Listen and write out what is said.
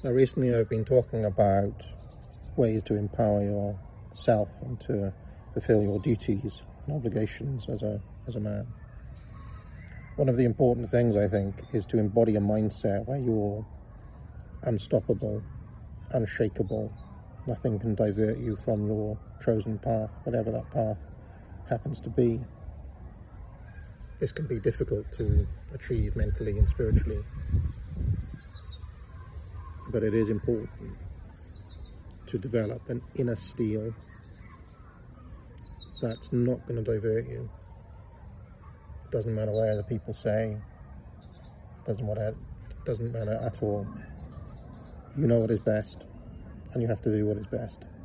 Now recently I've been talking about ways to empower yourself and to fulfill your duties and obligations as a man. One of the important things, I think, is to embody a mindset where you're unstoppable, unshakable. Nothing can divert you from your chosen path, whatever that path happens to be. This can be difficult to achieve mentally and spiritually, but it is important to develop an inner steel that's not going to divert you. It doesn't matter what other people say. It doesn't matter at all. You know what is best, and you have to do what is best.